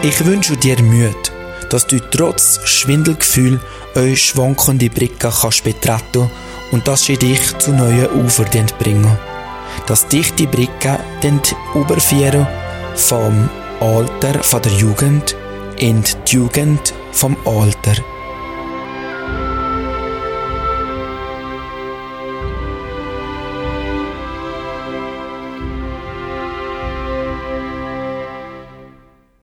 Ich wünsche dir Mut, dass du trotz Schwindelgefühl euch schwankende Brücke kannst betreten und dass sie dich zu neuen Ufern bringen. Dass dich die Brücke überführen vom Alter von der Jugend in die Jugend vom Alter.